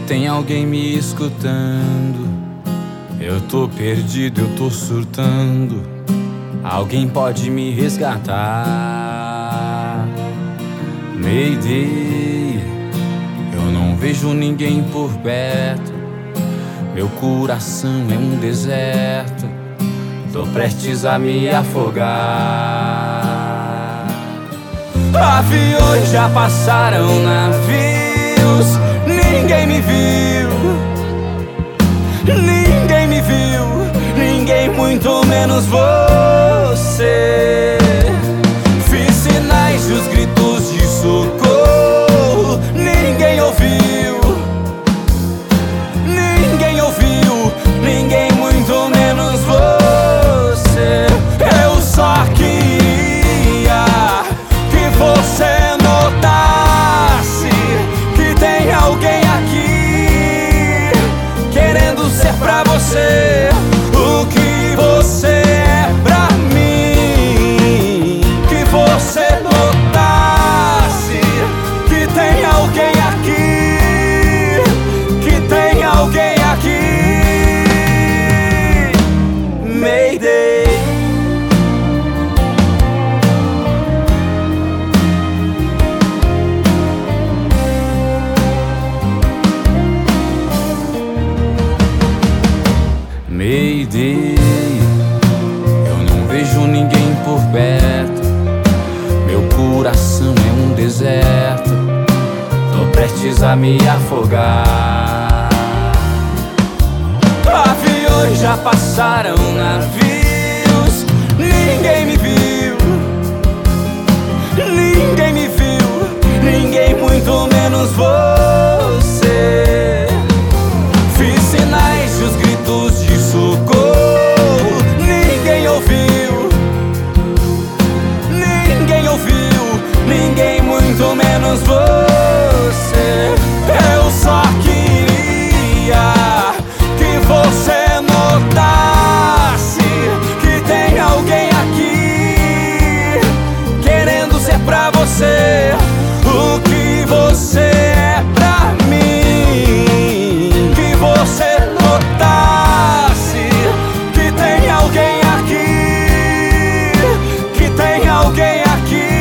tem alguém me escutando. Eu tô perdido, eu tô surtando. Alguém pode me resgatar. Mayday, eu não vejo ninguém por perto. Meu coração é um deserto. Tô prestes a me afogar. Aviões já passaram, navios, ninguém me viu. Ninguém me viu, ninguém, muito menos você. Fiz sinais e os gritos de socorro, ninguém ouviu. Ninguém ouviu, ninguém, muito menos você. Eu só queria que você notasse que tem alguém aqui querendo ser pra você o que você é pra mim. Que você notasse que tem alguém aqui, que tem alguém aqui. Mayday. Mayday, eu não vejo ninguém por perto. Meu coração é um deserto. Tô prestes a me afogar. Aviões já passaram, navios, ninguém me viu. Ninguém me viu, ninguém, muito menos você. Fiz sinais e os gritos de socorro, ninguém ouviu. Ninguém ouviu, ninguém, muito menos você. Eu só queria que você notasse que tem alguém aqui querendo ser pra você o que você é pra mim. Que você notasse que tem alguém aqui, que tem alguém aqui.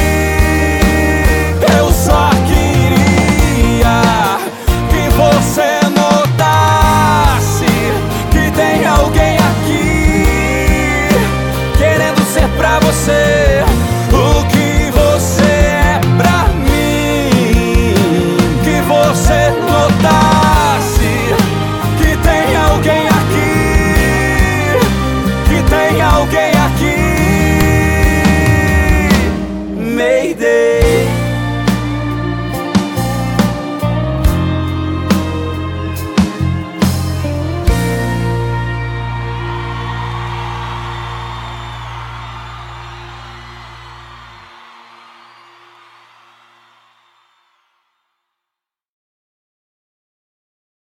Eu só queria que você notasse que tem alguém aqui querendo ser pra você o que você é pra mim. Que você notasse que tem alguém aqui, que tem alguém aqui. Mayday.